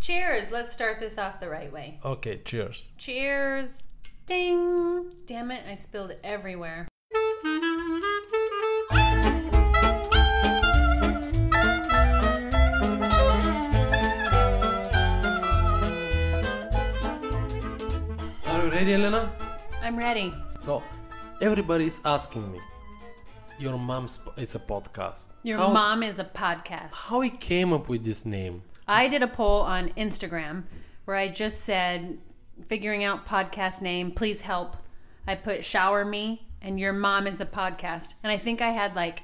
Cheers. Let's start this off the right way. Okay, cheers. Cheers. Ding. Damn it, I spilled it everywhere. Are you ready, Elena? I'm ready. So, everybody's asking me, your mom's it's a podcast. Your mom is a podcast. How he came up with this name? I did a poll on Instagram where I just said, figuring out podcast name, please help. I put shower me and your mom is a podcast. And I think I had like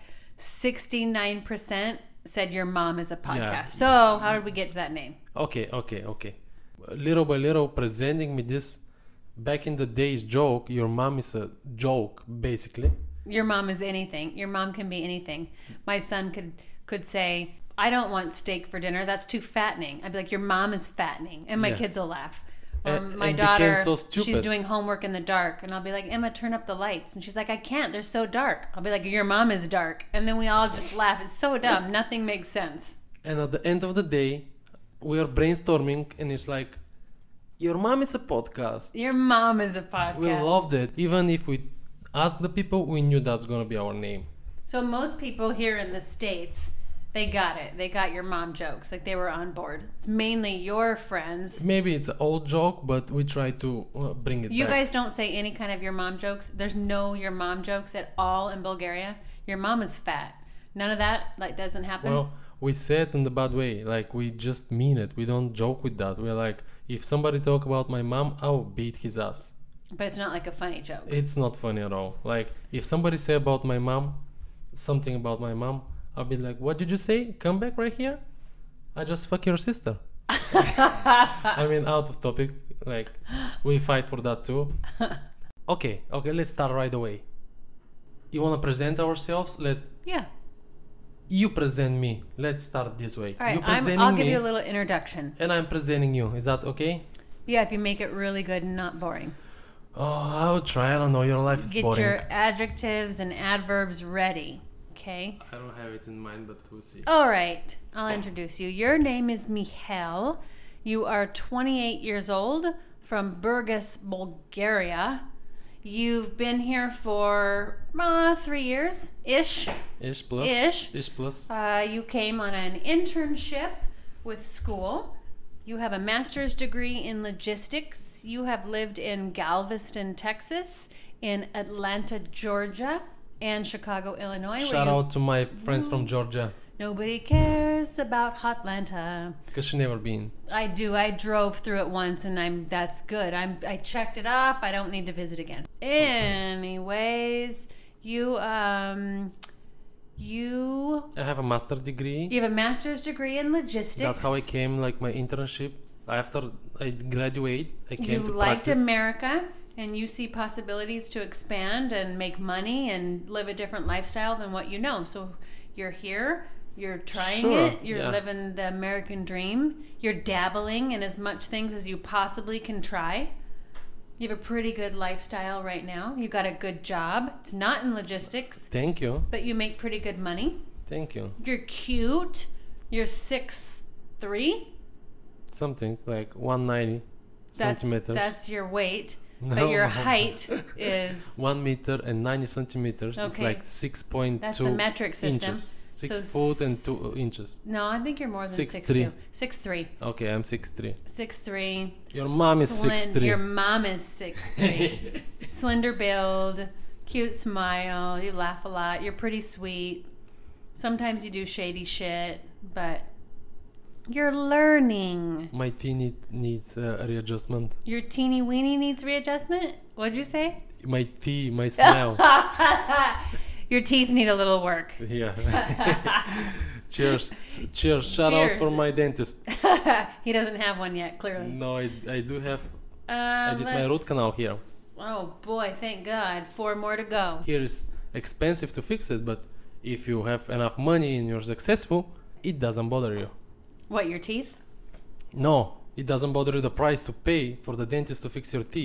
69% said your mom is a podcast. Yeah. So how did we get to that name? Okay. Little by little, presenting me this back in the days joke. Your mom is a joke, basically. Your mom is anything. Your mom can be anything. My son could say, I don't want steak for dinner. That's too fattening. I'd be like, your mom is fattening. And my Yeah. kids will laugh. Or And my became daughter, so stupid. she's doing homework in the dark. And I'll be like, Emma, turn up the lights. And she's like, I can't. They're so dark. I'll be like, your mom is dark. And then we all just laugh. It's so dumb. Nothing makes sense. And at the end of the day, we are brainstorming, and it's like, your mom is a podcast. Your mom is a podcast. We loved it. Even if we asked the people, we knew that's gonna be our name. So most people here in the States, they got it. They got your mom jokes. Like they were on board. It's mainly your friends. Maybe it's an old joke, but we try to bring it You back. guys don't say any kind of your mom jokes. There's no your mom jokes at all in Bulgaria. Your mom is fat. None of that like doesn't happen. Well, we say it in the bad way. Like, we just mean it. We don't joke with that. We're like, if somebody talk about my mom, I'll beat his ass. But it's not like a funny joke. It's not funny at all. Like, if somebody say about my mom, something about my mom, I'll be like, what did you say? Come back right here? I just fuck your sister. I mean, out of topic. Like, we fight for that too. Okay, let's start right away. You want to present ourselves? Yeah. You present me. Let's start this way. All right. You presenting I'll give me, you a little introduction. and I'm presenting you. Is that okay? Yeah, if you make it really good and not boring. Oh, I will try. I don't know. Your life is Get boring. your adjectives and adverbs ready. Okay. I don't have it in mind, but we'll see. All right. I'll introduce you. Your name is Mihail. You are 28 years old from Burgas, Bulgaria. You've been here for 3 years ish. Ish plus. Ish. Plus. You came on an internship with school. You have a master's degree in logistics. You have lived in Galveston, Texas, in Atlanta, Georgia, and Chicago, Illinois. Shout out to my friends from Georgia, Nobody cares about Hotlanta. because she never been. I do. I drove through it once, and that's good. I checked it off. I don't need to visit again. Anyways, you I have a master degree. have a master's degree in logistics. That's how I came, like my internship. After I graduate, I came You to liked practice. America, and you see possibilities to expand and make money and live a different lifestyle than what you know. So you're here. You're trying Sure, it. You're yeah. living the American dream. You're dabbling in as much things as you possibly can try. You have a pretty good lifestyle right now. You got a good job. It's not in logistics, Thank you. but you make pretty good money. Thank you. You're cute. You're 6'3". Something like 190 centimeters. That's your weight. No, But your no. height is 1 meter and 90 centimeters. It's Okay. like 6.2 That's the metric system. inches. 6 So foot and 2 inches. no, I think you're more than 6'3". 6'2". 6'3". Okay, I'm 6'3". 6'3". Your mom is 6'3". Your mom is 6'3". Slender build, cute smile. You laugh a lot. You're pretty sweet. Sometimes you do shady shit, but you're learning. My teeny needs a readjustment. Your teeny weeny needs readjustment. What'd you say? My smile. Your teeth need a little work. Yeah. Cheers. Shout out for Cheers. my dentist. He doesn't have one yet, clearly. No, I do have. I did my root canal here. Oh boy, thank God. 4 more to go. Here is expensive to fix it, but if you have enough money and you're successful, it doesn't bother you. What, your teeth? No, it doesn't bother you the price to pay for the dentist to fix your teeth.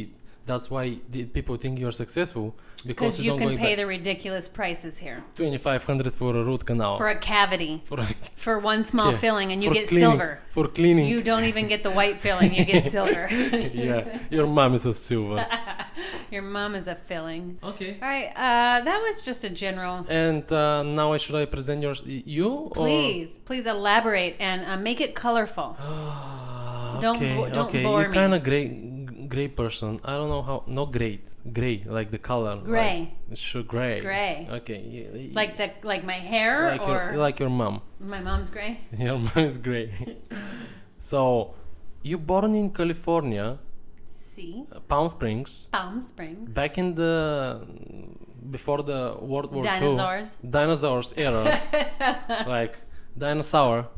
That's why the people think you're successful, Because because you don't can go pay back the ridiculous prices here 2,500 for a root canal. for a cavity, For a- for one small yeah, filling, and you for get cleaning, silver. For cleaning. You don't even get the white filling; you get silver. Yeah, your mom is a silver. Your mom is a filling. Okay. All right, that was just a general. And now should I present you? Please elaborate and make it colorful. Or... Don't okay, don't okay. bore You're me. kind of gray person. I don't know how. Not gray, like the color. Gray. Like, sure, gray. Gray. Okay. Like my hair, like or like your mom. my mom's gray. Your mom is gray. So, you born in California, See, Palm Springs, Palm Springs. back in the before the World War Dinosaurs. II. Dinosaurs era. Like dinosaur.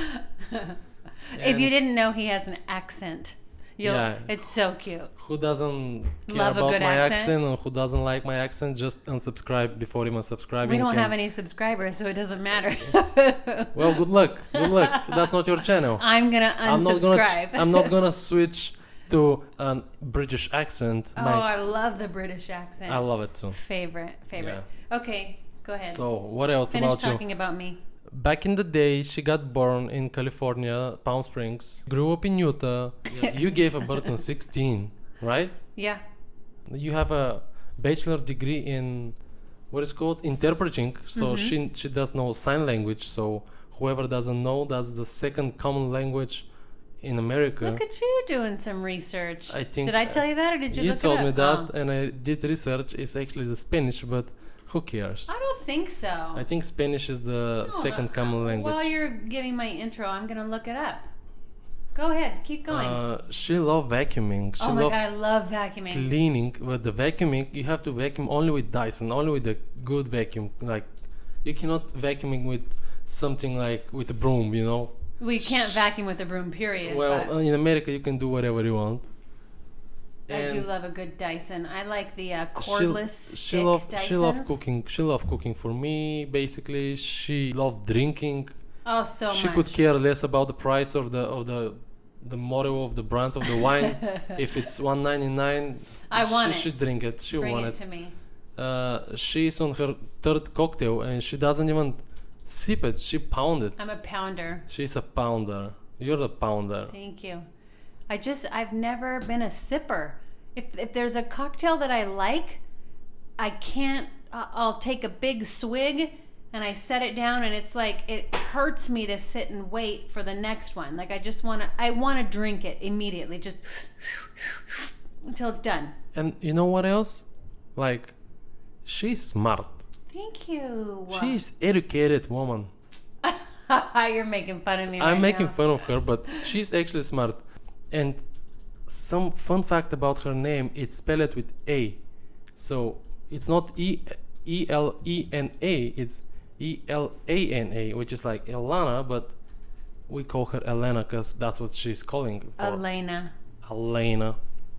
If you didn't know, he has an accent. Yeah. It's so cute. Who doesn't care Love a about good my accent? accent and who doesn't like my accent, just unsubscribe before even subscribing. We don't and- have any subscribers, so it doesn't matter. Well, good luck. Good luck. That's not your channel. I'm gonna unsubscribe. I'm not gonna switch to a British accent. Oh, I love the British accent. I love it too. Favorite. Okay, go ahead. So, what else Finish about you? talking about me. Back in the day, she got born in California, Palm Springs, grew up in Utah. You gave a birth in 16, right? Yeah. You have a bachelor degree in what is called interpreting. So Mm-hmm. she does know sign language. So whoever doesn't know, that's the second common language in America. Look at you doing some research. I think Did I tell you that, or did you you look told it me up? that, Oh. and I did research. It's actually the Spanish, but who cares? I don't think so. I think Spanish is the second common language. While you're giving my intro, I'm gonna look it up. Go ahead, keep going. She loved vacuuming. She oh my loved god, I love vacuuming. cleaning. But the vacuuming, you have to vacuum only with Dyson, only with the good vacuum. Like, you cannot vacuuming with something like with a broom, you know. We can't vacuum with a broom, period. Well, but in America, you can do whatever you want. I do And love a good Dyson. I like the she- cordless stick Dysons. She loved cooking. She loved cooking for me. Basically, she loved drinking. Oh, so She much. could care less about the price of the model of the brand of the wine. If it's $1.99, I want she it. should drink it. She Bring want it it. to me. She's on her third cocktail and she doesn't even sip it. She pound it. I'm a pounder. She's a pounder. You're a pounder. Thank you. I've never been a sipper. If there's a cocktail that I like, I can't. I'll take a big swig and I set it down, and it's like it hurts me to sit and wait for the next one. Like I want to drink it immediately, just until it's done. And you know what else? Like, she's smart. Thank you. She's educated woman. You're making fun of me. I'm right making now. fun of her, but she's actually smart. And some fun fact about her name, it's spelled with A. So it's not E-L-E-N-A, it's E-L-A-N-A, which is like Elana, but we call her Elena because that's what she's calling for. Elena. Elena.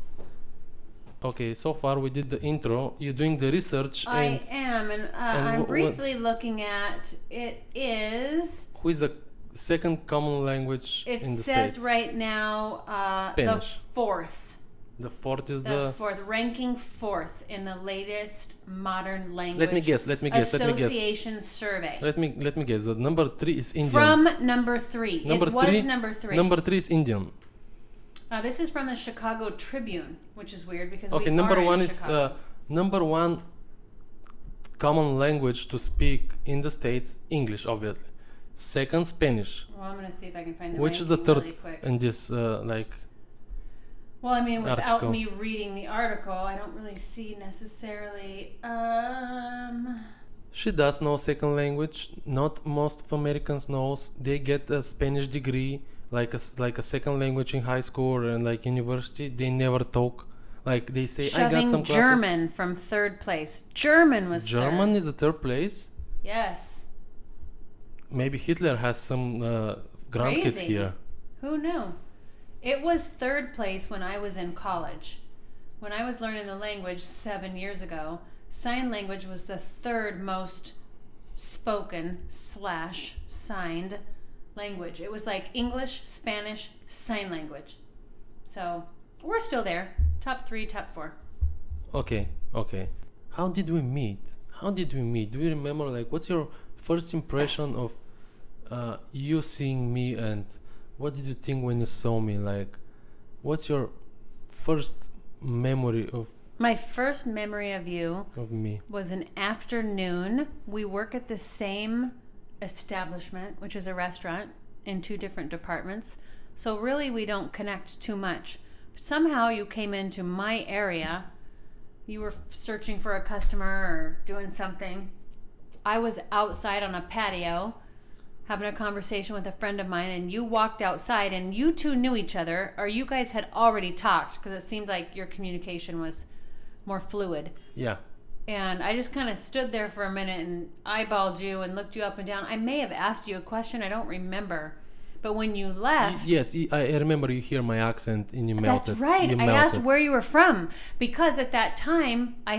Okay, so far we did the intro. You're doing the research, I and am, and I'm briefly looking at it. Is who is the second common language it in the says States? right now the Spanish. fourth. The fourth is The fourth, ranking fourth in the latest modern language. Let me guess. Association survey. Let me guess. The number 3 is Indian. From number 3. Number it was three? number 3. Number 3 is Indian. This is from the Chicago Tribune, which is weird because Okay, we number are in 1 is Chicago. number 1 common language to speak in the States, English, obviously. Second, Spanish. Well, I'm gonna see if I can find the Which is the ranking third really quick. in this like? Well, I mean, without article. me reading the article, I don't really see necessarily. She does know second language. Not most of Americans knows. They get a Spanish degree, like a second language in high school and like university. They never talk. Like they say, I got Shoving some classes. German from third place. German was German third. is the third place. Yes. Maybe Hitler has some grandkids Crazy. here. Who knew? It was third place when I was in college. When I was learning the language 7 years ago, sign language was the third most spoken / signed language. It was like English, Spanish, sign language. So we're still there. Top 3, top 4. Okay. How did we meet? Do you remember, like, what's your first impression of you seeing me, and what did you think when you saw me? Like, what's your first memory My first memory of you of me? was an afternoon. We work at the same establishment, which is a restaurant, in 2 different departments. So really we don't connect too much. But somehow you came into my area. You were searching for a customer or doing something. I was outside on a patio having a conversation with a friend of mine, and you walked outside, and you two knew each other, or you guys had already talked, because it seemed like your communication was more fluid. Yeah. And I just kind of stood there for a minute and eyeballed you and looked you up and down. I may have asked you a question. I don't remember. But when you left... Yes, I remember you hear my accent and you melted. That's right. I asked where you were from. Because at that time, I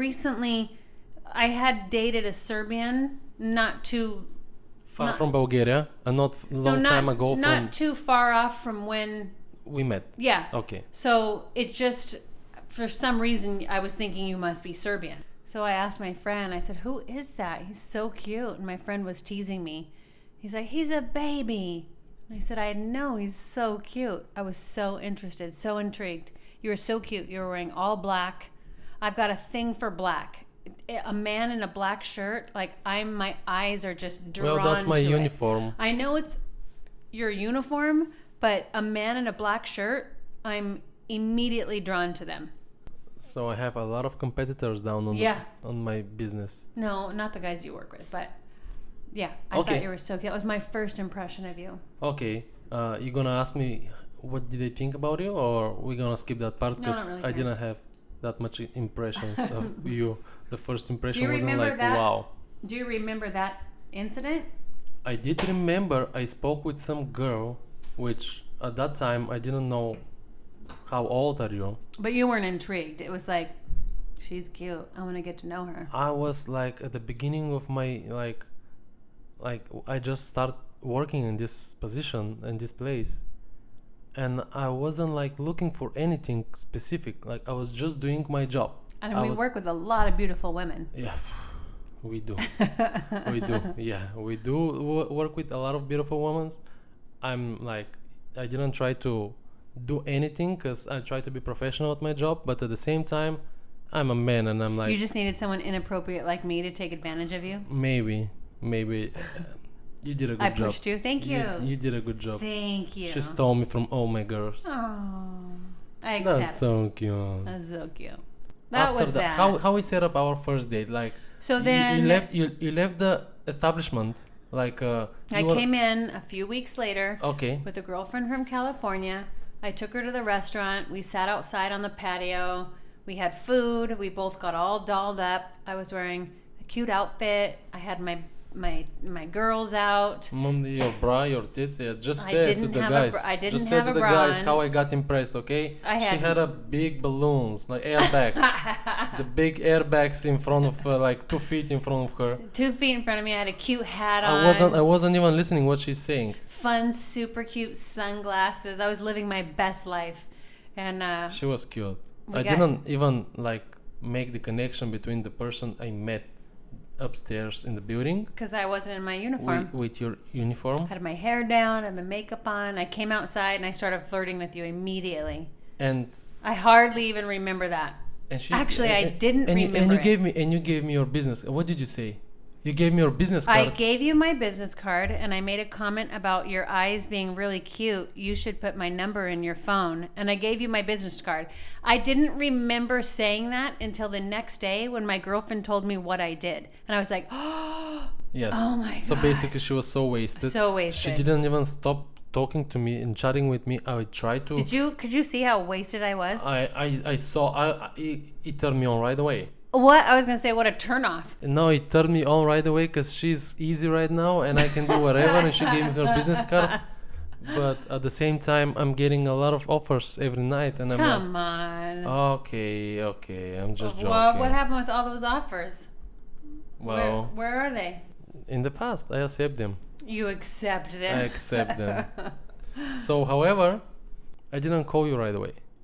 had dated a Serbian not too... Far from Bulgaria, and not long time ago not too far off from when... we met. Yeah. Okay. So it just... For some reason, I was thinking you must be Serbian. So I asked my friend, I said, who is that? He's so cute. And my friend was teasing me. He's like, he's a baby. And I said, I know, he's so cute. I was so interested, so intrigued. You were so cute. You were wearing all black. I've got a thing for black. A man in a black shirt, like my eyes are just drawn to it. Well, that's my uniform. I know it's your uniform, but a man in a black shirt, I'm immediately drawn to them. So I have a lot of competitors down on my business. No, not the guys you work with, but yeah, I thought you were so cute. That was my first impression of you. Okay, you gonna ask me what did I think about you, or we gonna skip that part because I didn't have that much impressions of you. The first impression wasn't like wow. Do you remember that incident? I did remember I spoke with some girl, which at that time I didn't know. How old are you? But you weren't intrigued. It was like, she's cute. I want to get to know her. I was like at the beginning of my like I just started working in this position in this place, and I wasn't like looking for anything specific. Like I was just doing my job. And we work with a lot of beautiful women. Yeah, we do. We do. Yeah, we do work with a lot of beautiful women. I'm like, I didn't try to do anything because I try to be professional at my job, but at the same time I'm a man and I'm like, you just needed someone inappropriate like me to take advantage of you. Maybe you did a good job. I pushed you. Thank you. You did a good job. Thank you. She stole me from all my girls. Oh, I accept. That's so cute. That's so cute. How we set up our first date, like, so then you left the establishment, like I came in a few weeks later, okay, with a girlfriend from California. I took her to the restaurant. We sat outside on the patio. We had food. We both got all dolled up. I was wearing a cute outfit. I had my girls out. Mom, your bra, your tits. Yeah, just say it to the guys. I didn't just have a bra. Just say to the guys how I got impressed. Okay. She had a big balloons, like airbags. The big airbags in front of like 2 feet in front of her. 2 feet in front of me. I had a cute hat on. I wasn't even listening what she's saying. Fun, super cute sunglasses. I was living my best life, and she was cute. I didn't even like make the connection between the person I met upstairs in the building because I wasn't in my uniform. With your uniform, I had my hair down and my makeup on. I came outside and I started flirting with you immediately. And I hardly even remember that. And I didn't remember. You gave me your business. What did you say? You gave me your business card. I gave you my business card, and I made a comment about your eyes being really cute. You should put my number in your phone. And I gave you my business card. I didn't remember saying that until the next day when my girlfriend told me what I did. And I was like, oh, yes. Oh my God. So basically she was so wasted. So wasted. She didn't even stop talking to me and chatting with me. I would try to... Could you see how wasted I was? I saw... It turned me on right away. What? I was going to say, what a turnoff. No, it turned me on right away because she's easy right now and I can do whatever. And she gave me her business card. But at the same time, I'm getting a lot of offers every night. And I'm Come on. Okay. I'm just joking. Well, what happened with all those offers? Well... Where are they? In the past, I accept them. You accept them. I accept them. So, however, I didn't call you right away.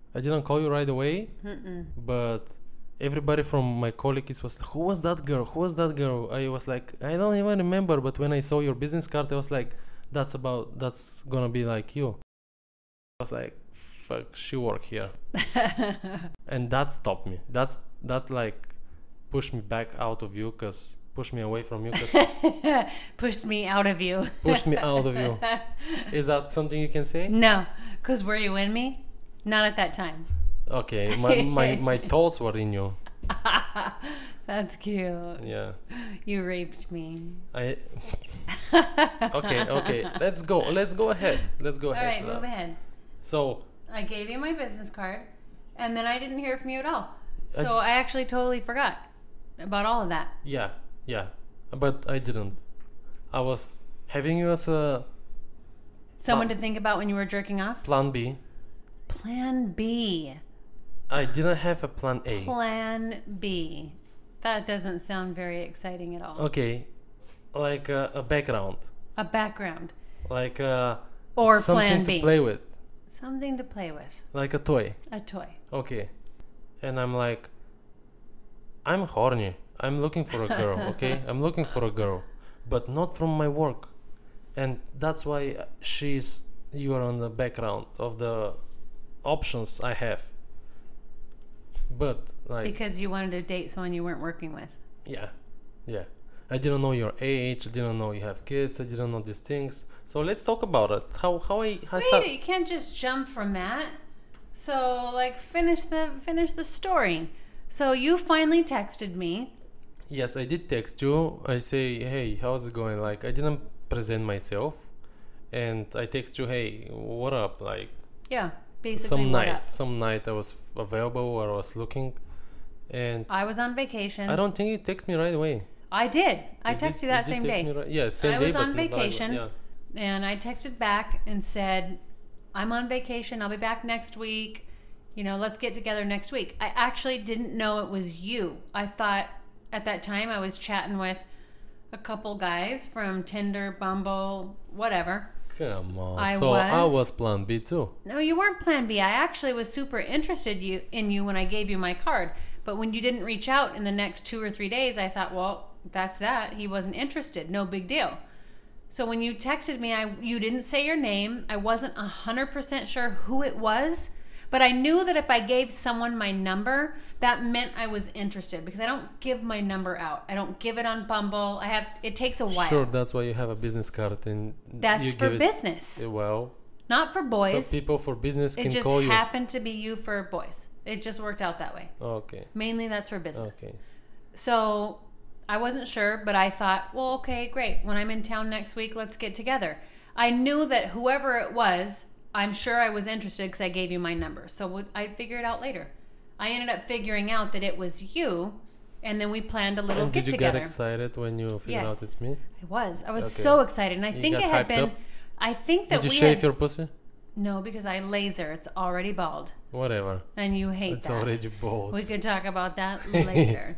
I didn't call you right away, but everybody from my colleagues was like, who was that girl? Who was that girl? I was like, I don't even remember. But when I saw your business card, I was like, that's gonna be like you. I was like, fuck, she work here. And that stopped me. That like pushed me back out of you, pushed me away from you, Pushed me out of you. pushed me out of you. Is that something you can say? No, because were you in me? Not at that time. Okay, my thoughts were in you. That's cute. Yeah. You raped me. Okay. Let's go ahead. All right, move ahead. So I gave you my business card, and then I didn't hear from you at all. So I actually totally forgot about all of that. yeah, but I didn't. I was having you as a Someone to think about when you were jerking off? plan B. Plan B. I didn't have a plan A. Plan B. That doesn't sound very exciting at all. Okay, like a background, A background. like Or something plan to B. play with, Something to play with. like a toy. A toy. Okay, and I'm like, I'm horny. I'm looking for a girl. Okay, I'm looking for a girl, but not from my work, and that's why you are on the background of the options I have. But like, Because you wanted to date someone you weren't working with. yeah. I didn't know your age. I didn't know you have kids. I didn't know these things. So let's talk about it. How Wait, you can't just jump from that. So like finish the story. So you finally texted me. Yes, I did text you. I say, hey, how's it going? Like, I didn't present myself, and I text you, hey, what up? Like, Yeah, basically what up? some night I was available or I was looking, and I was on vacation. I don't think you text me right away. I did. I texted you that same day. Yeah, same I day. was on but not- vacation. Yeah. And I texted back and said, I'm on vacation. I'll be back next week. You know, let's get together next week. I actually didn't know it was you. I thought at that time I was chatting with a couple guys from Tinder, Bumble, whatever. Come on. I I was- was plan B too. No, you weren't plan B. I actually was super interested in you when I gave you my card. But when you didn't reach out in the next 2 or 3 days, I thought, well, that's that. He wasn't interested. No big deal. So when you texted me, you didn't say your name. I wasn't 100% sure who it was, but I knew that if I gave someone my number, that meant I was interested because I don't give my number out. I don't give it on Bumble. It takes a while. Sure, that's why you have a business card and That's you for give it- business, Well, not for boys. so people for business It can just call you. happened to be you for boys. It just worked out that way. Okay. Mainly that's for business. Okay. So I wasn't sure, but I thought, well, okay, great. When I'm in town next week, let's get together. I knew that whoever it was, I'm sure I was interested because I gave you my number. So I'd figure it out later. I ended up figuring out that it was you, and then we planned a little And get did you together. get excited when you figured out Yes. it's me? I was. I was Okay. so excited, and I You think got it had hyped been. up? I think that Did you we shave had. your pussy? No, because I laser. It's already bald, Whatever. and you hate It's that. already bald. We could talk about that later.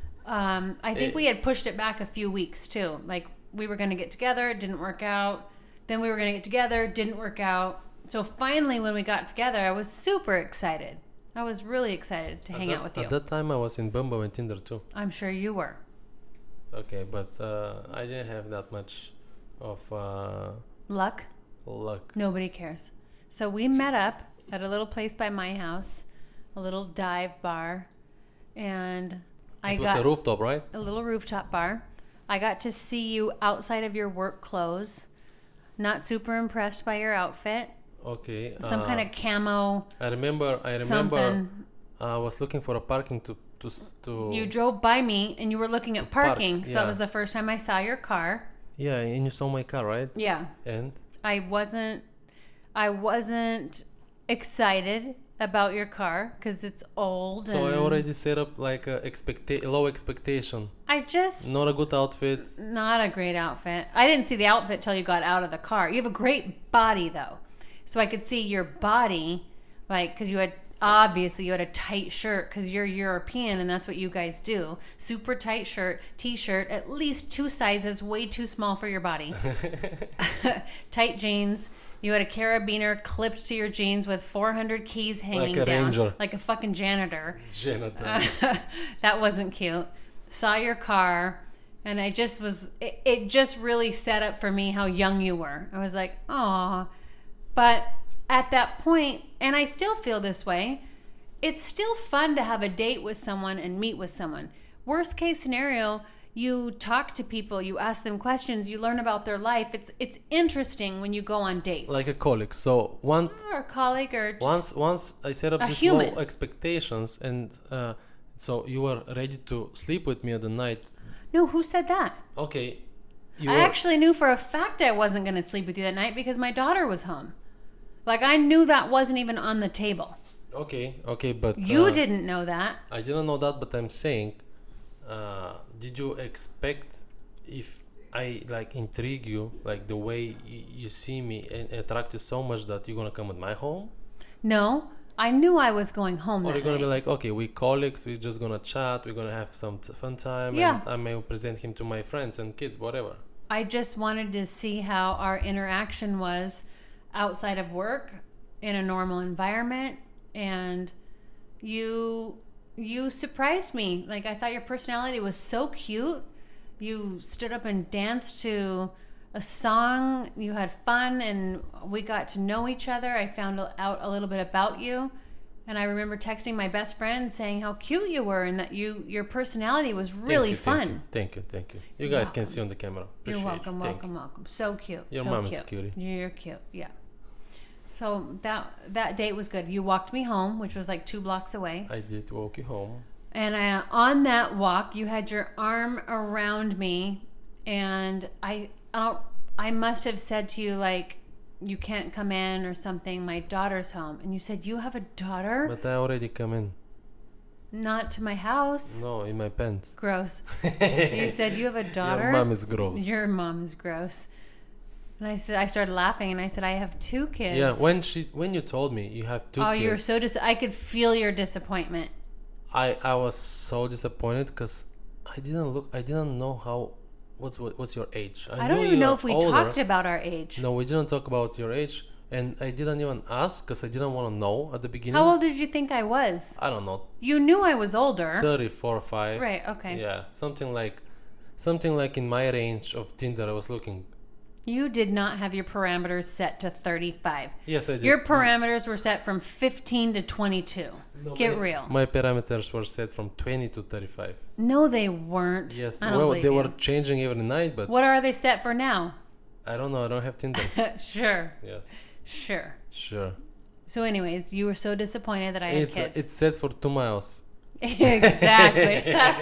I think we had pushed it back a few weeks too. Like we were going to get together, it didn't work out. Then we were going to get together, didn't work out. So finally, when we got together, I was super excited. I was really excited to hang out with you. At that time, I was in Bumble and Tinder too. I'm sure you were. Okay, but I didn't have that much of Luck? luck. Nobody cares. So we met up at a little place by my house, a little dive bar, and It was a rooftop, right? a little rooftop bar. I got to see you outside of your work clothes. Not super impressed by your outfit. Okay. Some kind of camo I remember. something. I was looking for a parking to. You drove by me and you were looking at park, parking. So that yeah. was the first time I saw your car. Yeah, and you saw my car, right? Yeah. And I wasn't excited about your car because it's old. so and I already set up like a low expectation. I just Not a good outfit. not a great outfit. I didn't see the outfit till you got out of the car. You have a great body though, so I could see your body, like because you had a tight shirt because you're European and that's what you guys do. Super tight shirt, t-shirt, at least 2 sizes way too small for your body. Tight jeans, You had a carabiner clipped to your jeans with 400 keys hanging Like a down. ranger. Like a fucking janitor. Janitor. That wasn't cute. Saw your car, and I just was, it just really set up for me how young you were. I was like, aw. But at that point, and I still feel this way, it's still fun to have a date with someone and meet with someone. Worst case scenario, you talk to people, you ask them questions, you learn about their life. It's interesting when you go on dates. Like a colleague. So once or a colleague or just once I set up a these human. low expectations, and so you were ready to sleep with me at the night. No, who said that? Okay. You I were- actually knew for a fact I wasn't going to sleep with you that night because my daughter was home. Like, I knew that wasn't even on the table. Okay, but You didn't know that. I didn't know that, but I'm saying, did you expect if I like intrigue you, like the way you see me and attract you so much that you're gonna come at my home? No, I knew I was going home Or that you're gonna night. be like, okay, we colleagues, we're just gonna chat, we're gonna have some fun time, Yeah. and I may present him to my friends and kids, whatever. I just wanted to see how our interaction was outside of work in a normal environment, and you surprised me. Like, I thought your personality was so cute. You stood up and danced to a song. You had fun, and we got to know each other. I found out a little bit about you, and I remember texting my best friend saying how cute you were and that your personality was really fun. Thank you. You guys can see on the camera. You're Appreciate you. welcome, Thank you. welcome. So cute. Your so mom cute. is a cutie. You're cute, yeah. So that date was good. You walked me home, which was like 2 blocks away. I did walk you home. And on that walk, you had your arm around me, and I must have said to you, like, you can't come in or something. My daughter's home. And you said, you have a daughter? But I already come in. Not to my house. No, in my pants. Gross. You said, you have a daughter? Your mom is gross. Your mom is gross. And I started laughing, and I said, I have 2 kids. Yeah, when you told me you have 2 Oh, kids, you were so I could feel your disappointment. I was so disappointed because I didn't know how what's your age. I don't knew even you know are if we older. talked about our age. No, we didn't talk about your age, and I didn't even ask because I didn't want to know at the beginning. How old did you think I was? I don't know, You knew I was older. 34 or 5. Right, okay. Yeah, something like in my range of Tinder I was looking. You did not have your parameters set to 35. Yes, I did. Your parameters were set from 15 to 22. Get real. My parameters were set from 20 to 35. No, they weren't. Yes, I don't well, believe they you. were changing every night, but What are they set for now? I don't know. I don't have Tinder. Sure. Yes, Sure. sure. So anyways, you were so disappointed that I had kids. It's set for 2 miles. Exactly.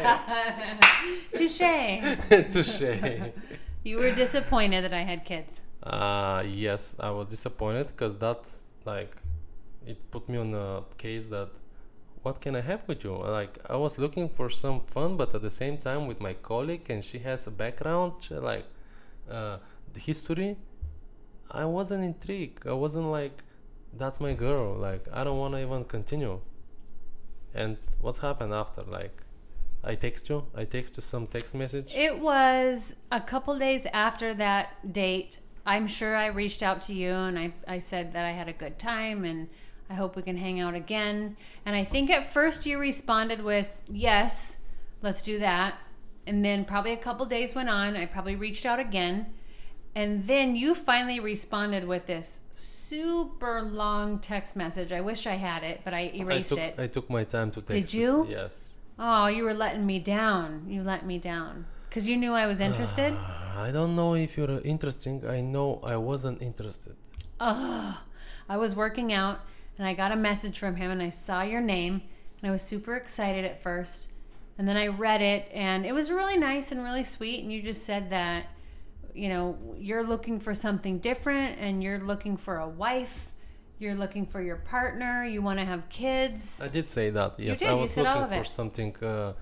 Touche. Touche. You were disappointed that I had kids. Yes, I was disappointed because that's like, it put me on a case that, what can I have with you? Like, I was looking for some fun, but at the same time with my colleague, and she has a background, like, the history. I wasn't intrigued. I wasn't like, that's my girl. Like, I don't want to even continue. And what's happened after? Like, I text you some text message. It was a couple days after that date. I'm sure I reached out to you and I said that I had a good time and I hope we can hang out again. And I think at first you responded with, yes, let's do that. And then probably a couple days went on. I probably reached out again. And then you finally responded with this super long text message. I wish I had it, but I erased it. I took my time to text Did you? it. Yes. Oh, you were letting me down. You let me down. Because you knew I was interested? I don't know if you're interesting. I know I wasn't interested. I was working out and I got a message from him and I saw your name and I was super excited at first. And then I read it and it was really nice and really sweet. And you just said that, you know, you're looking for something different and you're looking for a wife. You're looking for your partner. You want to have kids. I did say that. Yes, did, I you was said all looking of for it. something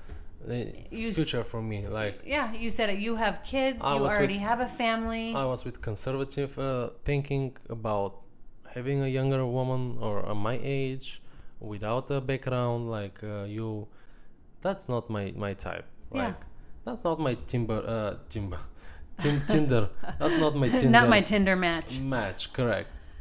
You future for me. Like, Yeah, you said it. You have kids. I You was already with- have a family. I was with conservative thinking about having a younger woman or my age without a background like you. That's not my type. Yeah. Like, that's not my Tinder. That's not my Tinder Not my Tinder match. match. Correct.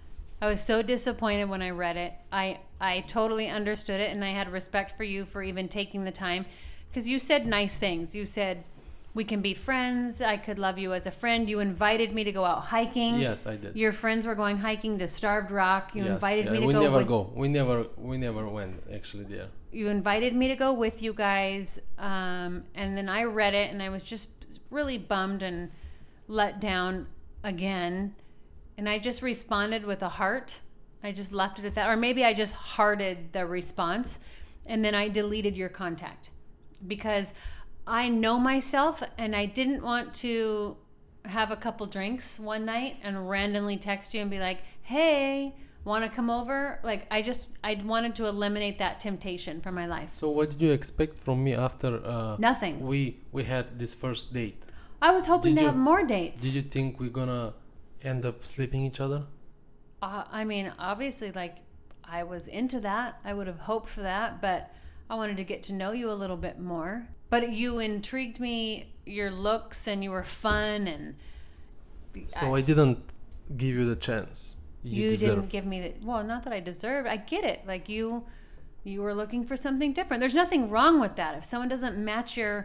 I was so disappointed when I read it. I totally understood it, and I had respect for you for even taking the time, because you said nice things. You said, we can be friends. I could love you as a friend. You invited me to go out hiking. Yes, I did. Your friends were going hiking to Starved Rock. You invited me to we go. We never went actually there. You invited me to go with you guys, and then I read it, and I was just really bummed and let down again. And I just responded with a heart. I just left it at that. Or maybe I just hearted the response, and then I deleted your contact, because I know myself, and I didn't want to have a couple drinks one night and randomly text you and be like, hey, want to come over? Like, I wanted to eliminate that temptation from my life. So what did you expect from me after Nothing. We had this first date? I was hoping to have more dates. Did you think we're gonna end up sleeping each other? I mean, obviously, like, I was into that. I would have hoped for that, but I wanted to get to know you a little bit more. But you intrigued me, your looks, and you were fun, and so I didn't give you the chance you didn't give me the, well, not that I deserved. I get it. Like, you were looking for something different. There's nothing wrong with that. If someone doesn't match your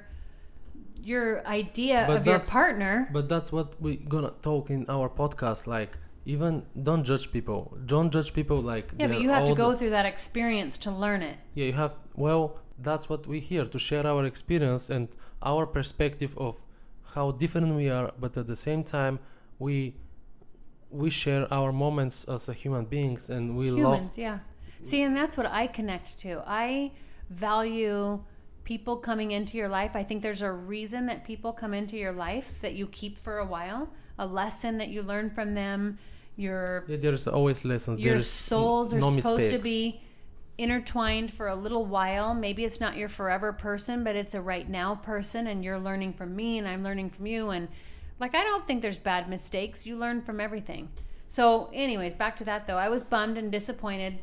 idea of your partner. But that's what we're gonna talk in our podcast. Like, even don't judge people. Don't judge people like. Yeah, but you have to go through that experience to learn it. Yeah, you have. Well, that's what we're here to share, our experience and our perspective of how different we are, but at the same time we share our moments as a human beings, and we love. Yeah. See, and that's what I connect to. I value people coming into your life. I think there's a reason that people come into your life that you keep for a while, a lesson that you learn from them. There's always lessons. Your souls are supposed to mistakes. be intertwined for a little while. Maybe it's not your forever person, but it's a right now person, and you're learning from me and I'm learning from you. And like, I don't think there's bad mistakes. You learn from everything. So anyways, back to that though. I was bummed and disappointed.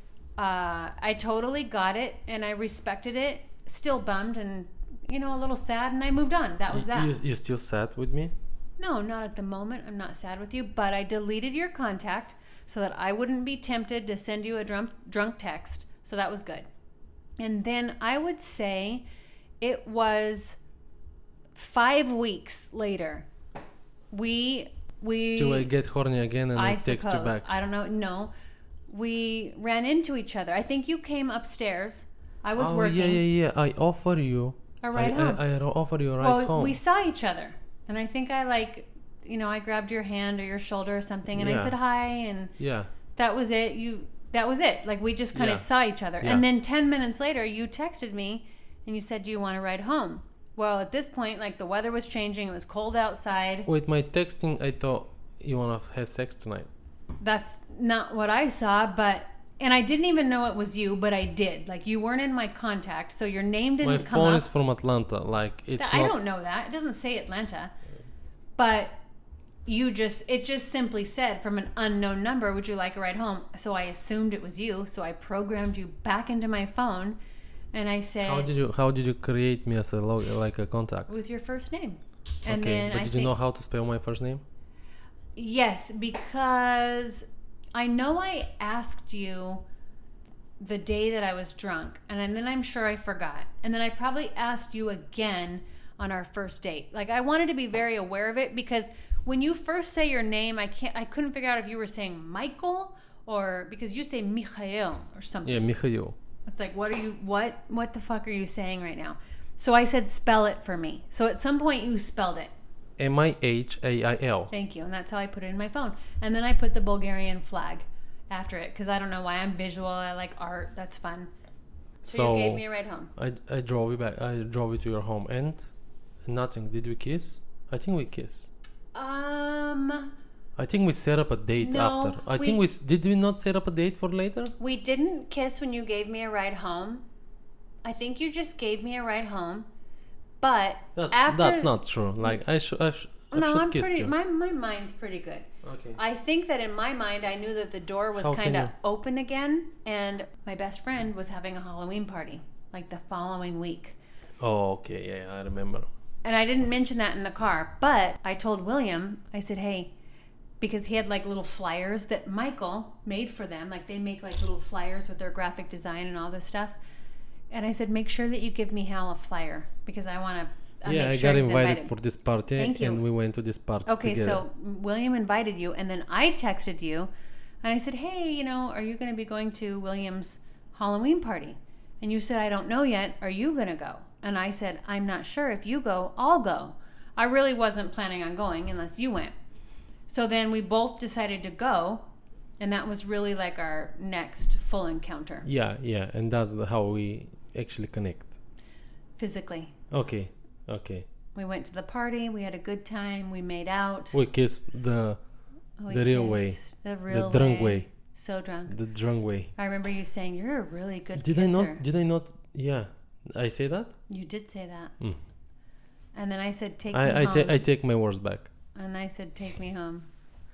I totally got it and I respected it. Still bummed and, a little sad, and I moved on. That was that. You still sad with me? No, not at the moment. I'm not sad with you, but I deleted your contact so that I wouldn't be tempted to send you a drunk text. So that was good. And then I would say it was 5 weeks later. Do I get horny again and I text you back? I don't know. No. We ran into each other. I think you came upstairs. I was working. Yeah. I offer you a ride home. I offer you a ride home. We saw each other. And I think I I grabbed your hand or your shoulder or something, and I said hi, and that was it. That was it. Like, we just kind of saw each other. And then 10 minutes later, you texted me and you said, do you want to ride home? Well, at this point, like, the weather was changing. It was cold outside. With my texting, I thought you want to have sex tonight. That's not what I saw, and I didn't even know it was you, but I did. Like, you weren't in my contact, so your name didn't come up. My phone is from Atlanta. Like, I don't know that. It doesn't say Atlanta. But it just simply said from an unknown number, would you like a ride home? So I assumed it was you. So I programmed you back into my phone, and I said, how did you create me as a contact? With your first name. And okay, then but did you know how to spell my first name? Yes, because I know I asked you the day that I was drunk, and then I'm sure I forgot. And then I probably asked you again on our first date. Like, I wanted to be very aware of it, because when you first say your name, I couldn't figure out if you were saying Michael or, because you say Michael or something. Yeah, Michael. It's like, what the fuck are you saying right now? So I said, spell it for me. So at some point you spelled it. Mihail. Thank you. And that's how I put it in my phone. And then I put the Bulgarian flag after it, because I don't know why. I'm visual. I like art. That's fun. So you gave me a ride home. I drove you back. I drove you to your home, and nothing. Did we kiss? I think we kissed. I think we set up a date after. Did we not set up a date for later? We didn't kiss when you gave me a ride home. I think you just gave me a ride home. But that's not true. Like, I should kiss you. My mind's pretty good. Okay. I think that in my mind, I knew that the door was kind of open again, and my best friend was having a Halloween party, like the following week. Oh, okay. Yeah, I remember. And I didn't mention that in the car, but I told William, I said, hey, because he had like little flyers that Michael made for them. Like they make like little flyers with their graphic design and all this stuff. And I said, make sure that you give me Hal a flyer because I want to. Yeah, I got invited for this party. Thank you. And we went to this party Okay, together. so William invited you, and then I texted you, and I said, hey, you know, are you going to be going to William's Halloween party? And you said, I don't know yet. Are you going to go? And I said, I'm not sure. If you go, I'll go. I really wasn't planning on going unless you went. So then we both decided to go, and that was really like our next full encounter. Yeah, and that's how we actually connect. Physically. Okay. We went to the party. We had a good time. We made out. We kissed the real way. The real the drunk way. So drunk. The drunk way. I remember you saying, you're a really good Did kisser. Did I not? Yeah. I say that? You did say that. Mm. And then I said, take me home. I take my words back. And I said, take me home.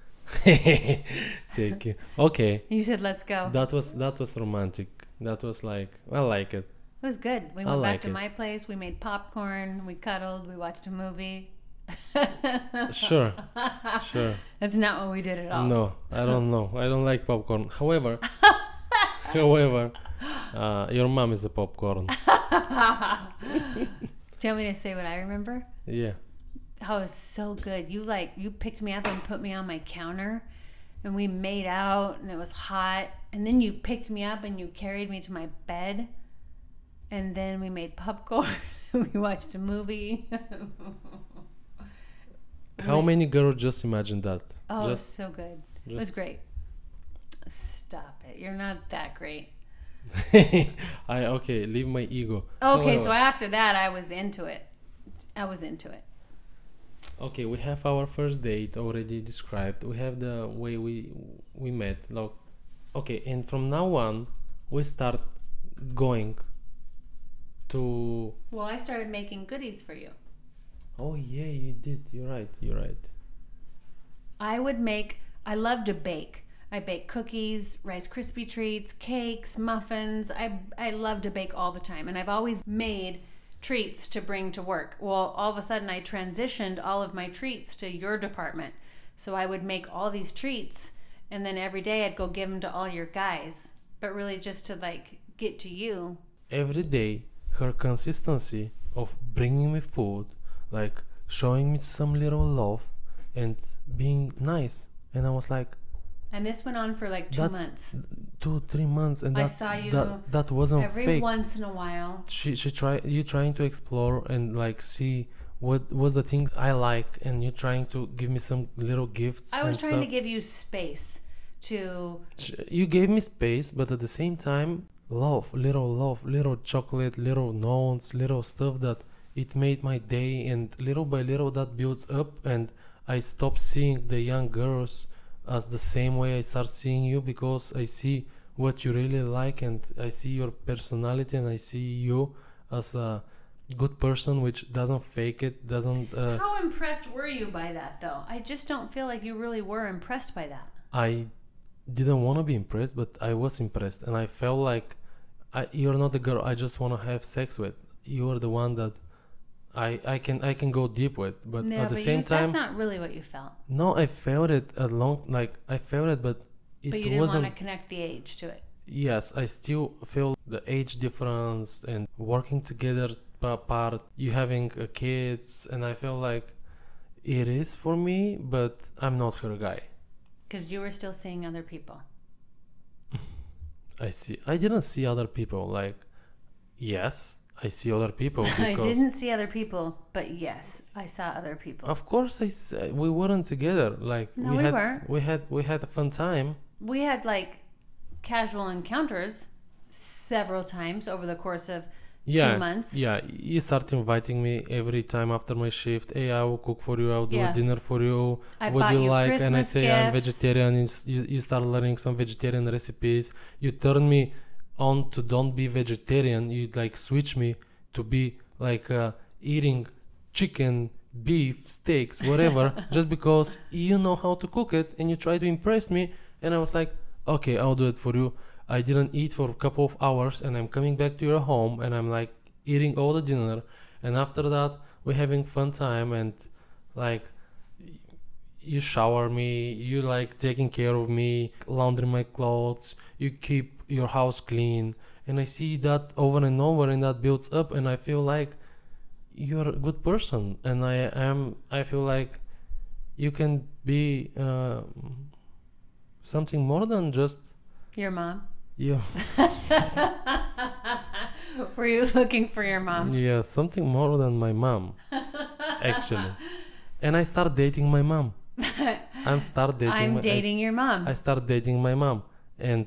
Take you. Okay. You said, let's go. That was romantic. That was like, I like it. It was good. We I went like back to it. my place. We made popcorn. We cuddled. We watched a movie. Sure. That's not what we did at all. No, I don't know. I don't like popcorn. However, your mom is a popcorn. Do you want me to say what I remember? Yeah. Oh, it was so good. You picked me up and put me on my counter, and we made out, and it was hot. And then you picked me up and you carried me to my bed, and then we made popcorn. We watched a movie. How many girls just imagine that? Oh, it was so good. It was just- great. Stop it. You're not that great. Okay, leave my ego. Okay, However- so after that, I was into it. Okay, we have our first date already described. We have the way we met. Like, okay, and from now on, we start going to. Well, I started making goodies for you. Oh yeah, you did. You're right. I love to bake. I bake cookies, Rice Krispie treats, cakes, muffins. I love to bake all the time. And I've always made treats to bring to work. Well, all of a sudden I transitioned all of my treats to your department. So I would make all these treats, and then every day I'd go give them to all your guys. But really just to like get to you. Every day, her consistency of bringing me food, like showing me some little love and being nice. And I was like, And this went on for like 2 months. 2-3 months, and I that, saw you that wasn't every fake. once in a while. She you trying to explore and like see what was the things I like, and you trying to give me some little gifts. I was and trying to stuff. give you space to You gave me space, but at the same time, love, little chocolate, little notes, little stuff that it made my day, and little by little that builds up, and I stop seeing the young girls as the same way I start seeing you, because I see what you really like, and I see your personality, and I see you as a good person which doesn't fake it, doesn't How impressed were you by that though? I just don't feel like you really were impressed by that. I didn't want to be impressed, but I was impressed, and I felt like you're not the girl I just want to have sex with. You are the one that I can go deep with, but No, at the but same that's time, not really what you felt. no, I felt it I felt it, but it But you didn't wasn't. want to connect the age to it. Yes, I still feel the age difference and working together apart. You having kids, and I feel like it is for me, but I'm not her guy. Because you were still seeing other people. I didn't see other people. Like, yes, I see other people. I Because didn't see other people, but yes, I saw other people. Of course, we weren't together. Like, No, we were. we had a fun time. We had like casual encounters several times over the course of 2 months. Yeah, you start inviting me every time after my shift. Hey, I will cook for you. I'll do Yeah. a dinner for you. I What bought do you you like? And I Christmas say I'm gifts. vegetarian. And you start learning some vegetarian recipes. You turn me on to don't be vegetarian. You like switch me to be like eating chicken, beef, steaks, whatever, just because you know how to cook it, and you try to impress me. And I was like, okay, I'll do it for you. I didn't eat for a couple of hours, and I'm coming back to your home, and I'm like eating all the dinner, and after that we're having fun time, and like you shower me, you like taking care of me, launder my clothes, you keep your house clean, and I see that over and over, and that builds up, and I feel like you're a good person, and I feel like you can be something more than just Your mom? you. Were you looking for your mom? Yeah, something more than my mom, actually. And I start dating my mom. I'm dating your mom. I start dating my mom, and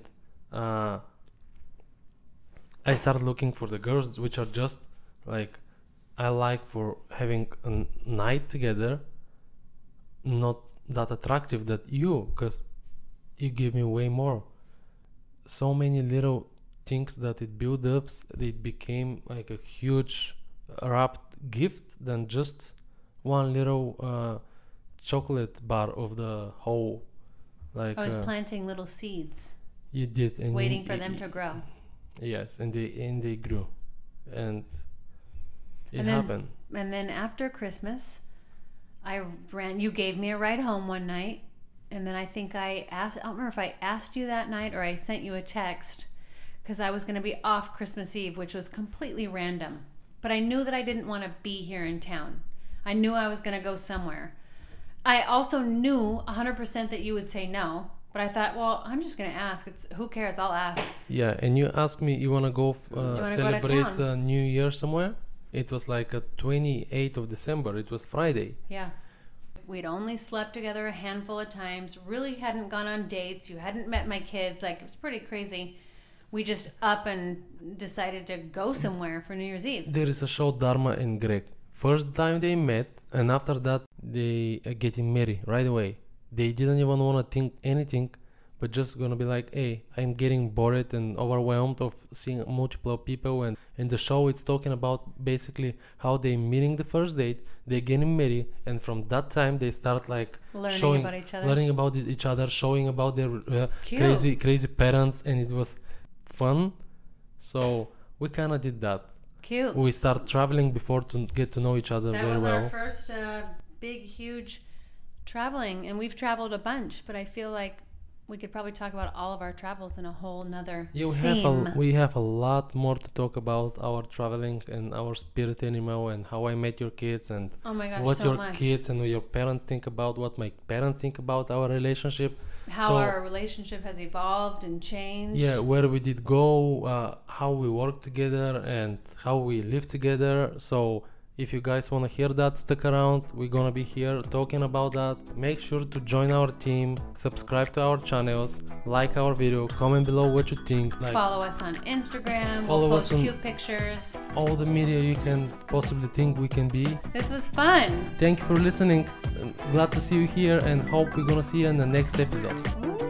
I start looking for the girls which are just like I like for having a night together, not that attractive that you, because you give me way more. So many little things that it build up, it became like a huge wrapped gift than just one little chocolate bar of the whole. Like I was planting little seeds, you did, and waiting for them to grow. Yes, and they grew, and it And happened. then after Christmas, you gave me a ride home one night, and then I think I don't remember if I asked you that night or I sent you a text, because I was going to be off Christmas Eve, which was completely random. But I knew that I didn't want to be here in town. I knew I was going to go somewhere. I also knew 100% that you would say no, but I thought, well, I'm just going to ask. Who cares? I'll ask. Yeah, and you asked me, you want to go celebrate New Year somewhere? It was like a 28th of December. It was Friday. Yeah. We'd only slept together a handful of times, really hadn't gone on dates. You hadn't met my kids. Like, it was pretty crazy. We just up and decided to go somewhere for New Year's Eve. There is a show, Dharma and Greg. First time they met, and after that they getting married right away. They didn't even want to think anything, but just gonna be like, hey, I'm getting bored and overwhelmed of seeing multiple people, and in the show it's talking about basically how they meeting the first date, they getting married, and from that time they start like learning about each other, showing about their crazy parents, and it was fun. So we kind of did that. Cute. We start traveling before to get to know each other very well. That was our first big, huge traveling, and we've traveled a bunch, but I feel like we could probably talk about all of our travels in a whole nother theme. We have a lot more to talk about our traveling and our spirit animal and how I met your kids and kids and what your parents think about, what my parents think about our relationship. How our relationship has evolved and changed. Yeah, where we did go, how we work together and how we live together. So if you guys want to hear that, stick around. We're gonna be here talking about that. Make sure to join our team, subscribe to our channels, like our video, comment below what you think. Follow us on Instagram. We'll post cute pictures. All the media you can possibly think we can be. This was fun. Thank you for listening. Glad to see you here, and hope we're gonna see you in the next episode.